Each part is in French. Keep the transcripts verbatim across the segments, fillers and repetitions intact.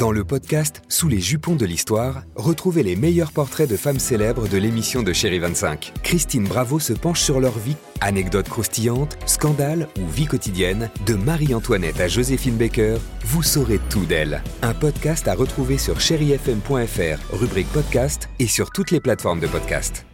Dans le podcast Sous les jupons de l'histoire, retrouvez les meilleurs portraits de femmes célèbres de l'émission de Chérie vingt-cinq. Christine Bravo se penche sur leur vie. Anecdotes croustillantes, scandales ou vie quotidienne, de Marie-Antoinette à Joséphine Baker, vous saurez tout d'elle. Un podcast à retrouver sur chéri f m point f r, rubrique podcast et sur toutes les plateformes de podcast.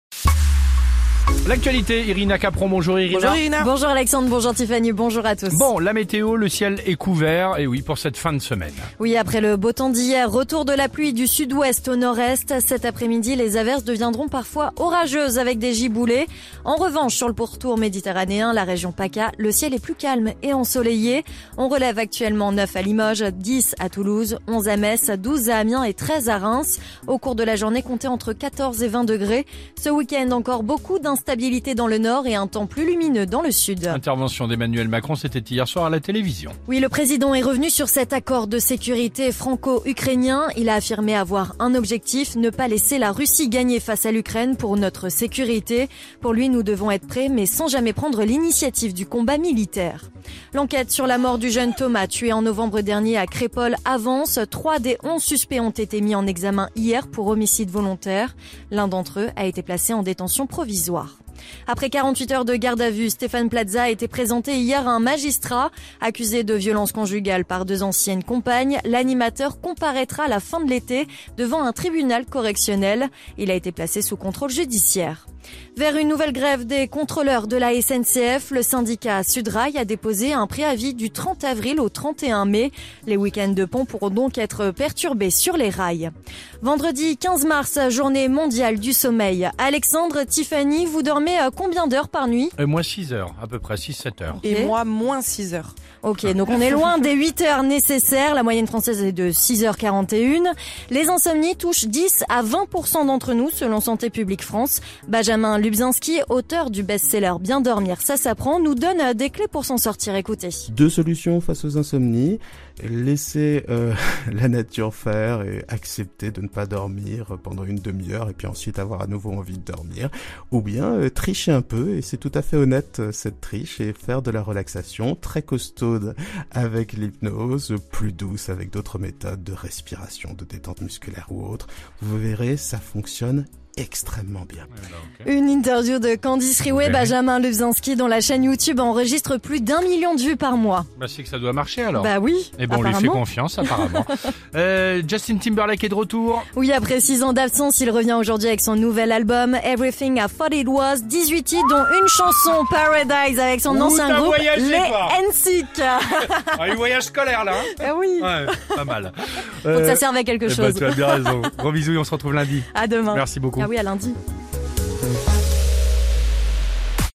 L'actualité, Irina Capron, bonjour Irina. Bonjour Irina. Bonjour Alexandre, bonjour Tiffany, bonjour à tous. Bon, la météo, le ciel est couvert, et oui, pour cette fin de semaine. Oui, après le beau temps d'hier, retour de la pluie du sud-ouest au nord-est. Cet après-midi, les averses deviendront parfois orageuses avec des giboulées. En revanche, sur le pourtour méditerranéen, la région PACA, le ciel est plus calme et ensoleillé. On relève actuellement neuf à Limoges, dix à Toulouse, onze à Metz, douze à Amiens et treize à Reims. Au cours de la journée, comptez entre quatorze et vingt degrés. Ce week-end, encore beaucoup d'instabilité dans le nord et un temps plus lumineux dans le sud. Intervention d'Emmanuel Macron, c'était hier soir à la télévision. Oui, le président est revenu sur cet accord de sécurité franco-ukrainien. Il a affirmé avoir un objectif, ne pas laisser la Russie gagner face à l'Ukraine pour notre sécurité. Pour lui, nous devons être prêts, mais sans jamais prendre l'initiative du combat militaire. L'enquête sur la mort du jeune Thomas, tué en novembre dernier à Crépol, avance. Trois des onze suspects ont été mis en examen hier pour homicide volontaire. L'un d'entre eux a été placé en détention provisoire. Après quarante-huit heures de garde à vue, Stéphane Plaza a été présenté hier à un magistrat. Accusé de violence conjugale par deux anciennes compagnes, l'animateur comparaîtra à la fin de l'été devant un tribunal correctionnel. Il a été placé sous contrôle judiciaire. Vers une nouvelle grève des contrôleurs de la S N C F, le syndicat Sudrail a déposé un préavis du trente avril au trente et un mai. Les week-ends de pont pourront donc être perturbés sur les rails. Vendredi quinze mars, journée mondiale du sommeil. Alexandre, Tiffany, vous dormez combien d'heures par nuit ? euh, Moi six heures, à peu près six sept heures. Et moi, moins six heures. Ok, donc on est loin des huit heures nécessaires. La moyenne française est de six heures quarante et une. Les insomnies touchent dix à vingt pour cent d'entre nous, selon Santé publique France. Benjamin Lubzinski, auteur du best-seller Bien dormir, ça s'apprend, nous donne des clés pour s'en sortir. Écoutez. Deux solutions face aux insomnies. Laisser euh, la nature faire et accepter de ne pas dormir pendant une demi-heure et puis ensuite avoir à nouveau envie de dormir. Ou bien euh, tricher un peu, et c'est tout à fait honnête cette triche, et faire de la relaxation très costaude avec l'hypnose, plus douce avec d'autres méthodes de respiration, de détente musculaire ou autre. Vous verrez, ça fonctionne extrêmement bien. Une interview de Candice Riouet, Okay. Benjamin Lubzinski, dont la chaîne YouTube enregistre plus d'un million de vues par mois. Bah c'est que ça doit marcher alors. Bah oui, Et bon, on lui fait apparemment. confiance apparemment. euh, Justin Timberlake est de retour. Oui, après six ans d'absence, il revient aujourd'hui avec son nouvel album Everything I Thought It Was. dix-huit titres, dont une chanson Paradise avec son Ouh, ancien t'as groupe, voyagé, les toi. N Sync. Ah, une voyage scolaire là. Hein Ah oui, ouais, pas mal. faut que ça serve à quelque eh chose. ben, tu as bien raison. Gros bisous et on se retrouve lundi. À demain. Merci beaucoup. Ah oui, à lundi. Thank you.